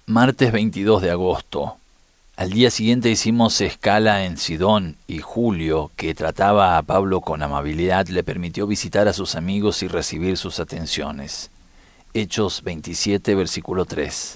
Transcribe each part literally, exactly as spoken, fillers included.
Martes veintidós de agosto. Al día siguiente hicimos escala en Sidón y Julio, que trataba a Pablo con amabilidad, le permitió visitar a sus amigos y recibir sus atenciones. Hechos veintisiete, versículo tres.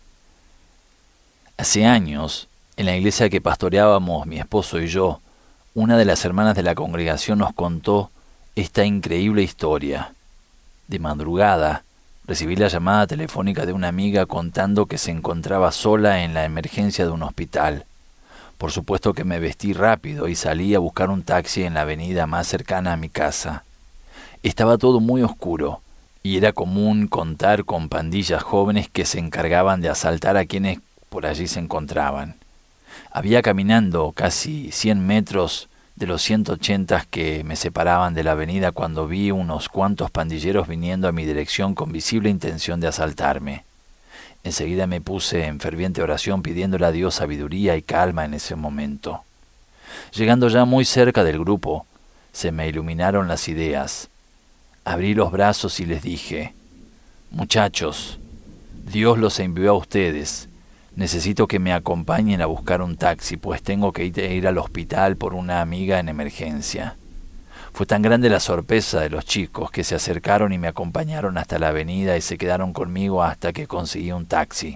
Hace años, en la iglesia que pastoreábamos mi esposo y yo, una de las hermanas de la congregación nos contó esta increíble historia. De madrugada, recibí la llamada telefónica de una amiga contando que se encontraba sola en la emergencia de un hospital. Por supuesto que me vestí rápido y salí a buscar un taxi en la avenida más cercana a mi casa. Estaba todo muy oscuro, y era común contar con pandillas jóvenes que se encargaban de asaltar a quienes por allí se encontraban. Había caminando casi cien metros de los ciento ochenta que me separaban de la avenida cuando vi unos cuantos pandilleros viniendo a mi dirección con visible intención de asaltarme. Enseguida me puse en ferviente oración pidiéndole a Dios sabiduría y calma en ese momento. Llegando ya muy cerca del grupo, se me iluminaron las ideas. Abrí los brazos y les dije: «Muchachos, Dios los envió a ustedes. Necesito que me acompañen a buscar un taxi, pues tengo que ir al hospital por una amiga en emergencia». Fue tan grande la sorpresa de los chicos que se acercaron y me acompañaron hasta la avenida y se quedaron conmigo hasta que conseguí un taxi.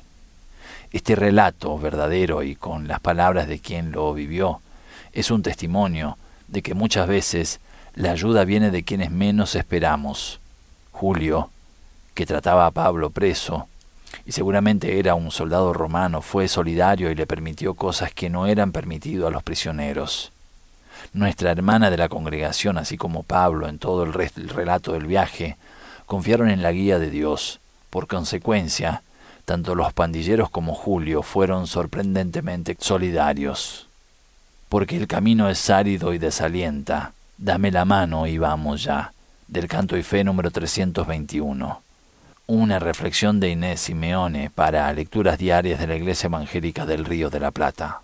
Este relato verdadero y con las palabras de quien lo vivió es un testimonio de que muchas veces la ayuda viene de quienes menos esperamos. Julio, que trataba a Pablo preso, y seguramente era un soldado romano, fue solidario y le permitió cosas que no eran permitidas a los prisioneros. Nuestra hermana de la congregación, así como Pablo en todo el, resto, el relato del viaje, confiaron en la guía de Dios. Por consecuencia, tanto los pandilleros como Julio fueron sorprendentemente solidarios. Porque el camino es árido y desalienta. Dame la mano y vamos ya. Del Canto y Fe número trescientos veintiuno. Una reflexión de Inés Simeone para Lecturas Diarias de la Iglesia Evangélica del Río de la Plata.